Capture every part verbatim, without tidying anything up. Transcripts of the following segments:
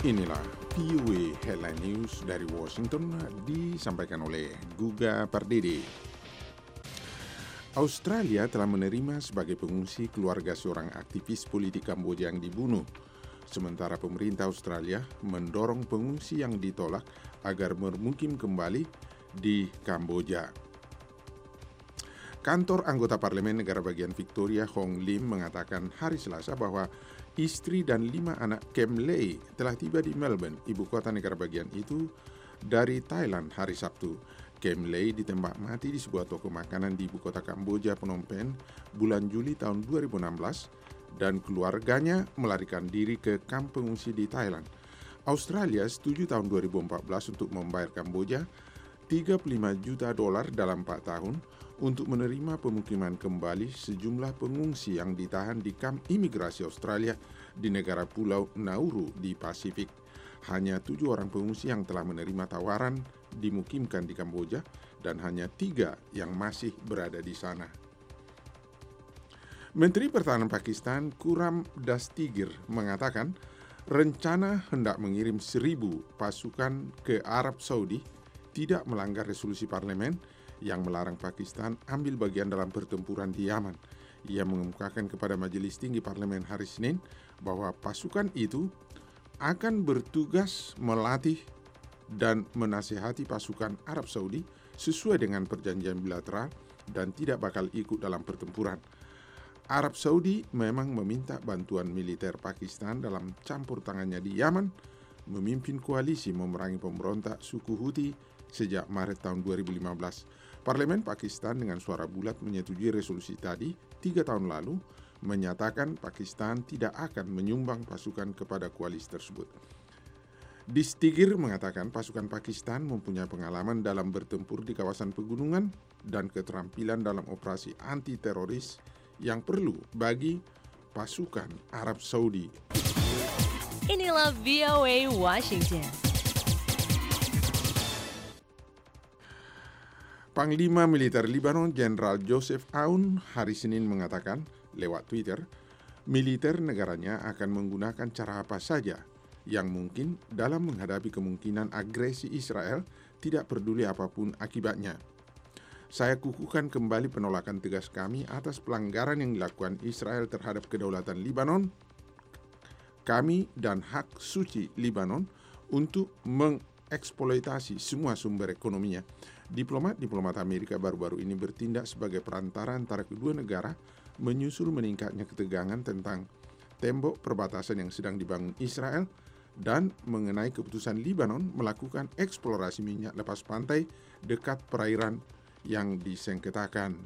Inilah V O A Headline News dari Washington disampaikan oleh Guga Pardede. Australia telah menerima sebagai pengungsi keluarga seorang aktivis politik Kamboja yang dibunuh. Sementara pemerintah Australia mendorong pengungsi yang ditolak agar bermukim kembali di Kamboja. Kantor anggota Parlemen Negara Bagian Victoria Hong Lim mengatakan hari Selasa bahwa istri dan lima anak Kem Ley telah tiba di Melbourne, ibu kota negara bagian itu, dari Thailand hari Sabtu. Kem Ley ditembak mati di sebuah toko makanan di ibu kota Kamboja, Phnom Penh, bulan Juli tahun dua ribu enam belas, dan keluarganya melarikan diri ke kamp pengungsi di Thailand. Australia setuju tahun dua ribu empat belas untuk membayar Kamboja tiga puluh lima juta dolar dalam empat tahun untuk menerima pemukiman kembali sejumlah pengungsi yang ditahan di kamp imigrasi Australia di negara Pulau Nauru di Pasifik. Hanya tujuh orang pengungsi yang telah menerima tawaran dimukimkan di Kamboja dan hanya tiga yang masih berada di sana. Menteri Pertahanan Pakistan Khurram Dastigir mengatakan rencana hendak mengirim seribu pasukan ke Arab Saudi tidak melanggar resolusi parlemen yang melarang Pakistan ambil bagian dalam pertempuran di Yaman. Ia mengemukakan kepada Majelis Tinggi Parlemen hari Senin bahwa pasukan itu akan bertugas melatih dan menasihati pasukan Arab Saudi sesuai dengan perjanjian bilateral dan tidak bakal ikut dalam pertempuran. Arab Saudi memang meminta bantuan militer Pakistan dalam campur tangannya di Yaman, memimpin koalisi memerangi pemberontak suku Houthi sejak Maret tahun dua ribu lima belas. Parlemen Pakistan dengan suara bulat menyetujui resolusi tadi tiga tahun lalu, menyatakan Pakistan tidak akan menyumbang pasukan kepada koalisi tersebut. Dastigir mengatakan pasukan Pakistan mempunyai pengalaman dalam bertempur di kawasan pegunungan dan keterampilan dalam operasi anti-teroris yang perlu bagi pasukan Arab Saudi. Inilah V O A Washington. Panglima Militer Lebanon Jenderal Joseph Aoun hari Senin mengatakan lewat Twitter, militer negaranya akan menggunakan cara apa saja yang mungkin dalam menghadapi kemungkinan agresi Israel, tidak peduli apapun akibatnya. Saya kukuhkan kembali penolakan tegas kami atas pelanggaran yang dilakukan Israel terhadap kedaulatan Lebanon, kami dan hak suci Lebanon untuk mengeksploitasi semua sumber ekonominya. Diplomat-diplomat Amerika baru-baru ini bertindak sebagai perantara antara kedua negara menyusul meningkatnya ketegangan tentang tembok perbatasan yang sedang dibangun Israel dan mengenai keputusan Lebanon melakukan eksplorasi minyak lepas pantai dekat perairan yang disengketakan.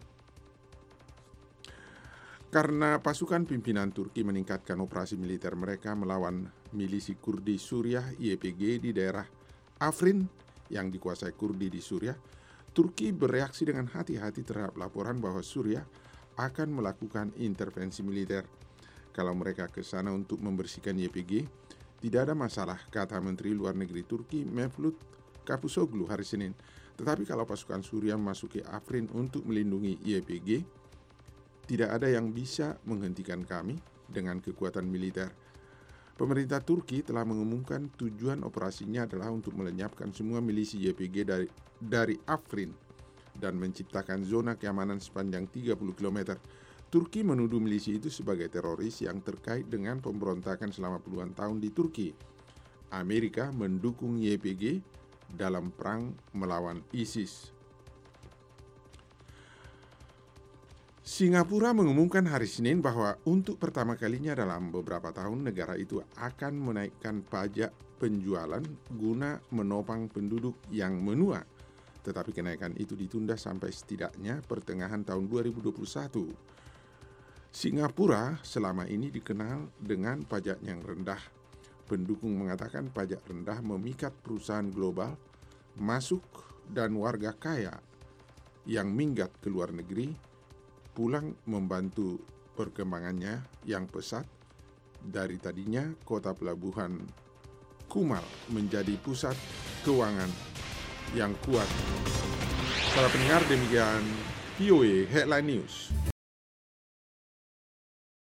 Karena pasukan pimpinan Turki meningkatkan operasi militer mereka melawan milisi Kurdi Suriah Y P G di daerah Afrin yang dikuasai Kurdi di Suriah, Turki bereaksi dengan hati-hati terhadap laporan bahwa Suriah akan melakukan intervensi militer. Kalau mereka ke sana untuk membersihkan Y P G, tidak ada masalah, kata Menteri Luar Negeri Turki Mevlut Cavusoglu hari Senin. Tetapi kalau pasukan Suriah memasuki Afrin untuk melindungi Y P G, tidak ada yang bisa menghentikan kami dengan kekuatan militer. Pemerintah Turki telah mengumumkan tujuan operasinya adalah untuk melenyapkan semua milisi Y P G dari, dari Afrin dan menciptakan zona keamanan sepanjang tiga puluh kilometer. Turki menuduh milisi itu sebagai teroris yang terkait dengan pemberontakan selama puluhan tahun di Turki. Amerika mendukung Y P G dalam perang melawan ISIS. Singapura mengumumkan hari Senin bahwa untuk pertama kalinya dalam beberapa tahun negara itu akan menaikkan pajak penjualan guna menopang penduduk yang menua. Tetapi kenaikan itu ditunda sampai setidaknya pertengahan tahun dua ribu dua puluh satu. Singapura selama ini dikenal dengan pajak yang rendah. Pendukung mengatakan pajak rendah memikat perusahaan global masuk dan warga kaya yang minggat ke luar negeri pulang membantu perkembangannya yang pesat. Dari tadinya kota pelabuhan Kumal menjadi pusat keuangan yang kuat. Para pendengar, demikian V O A Headline News.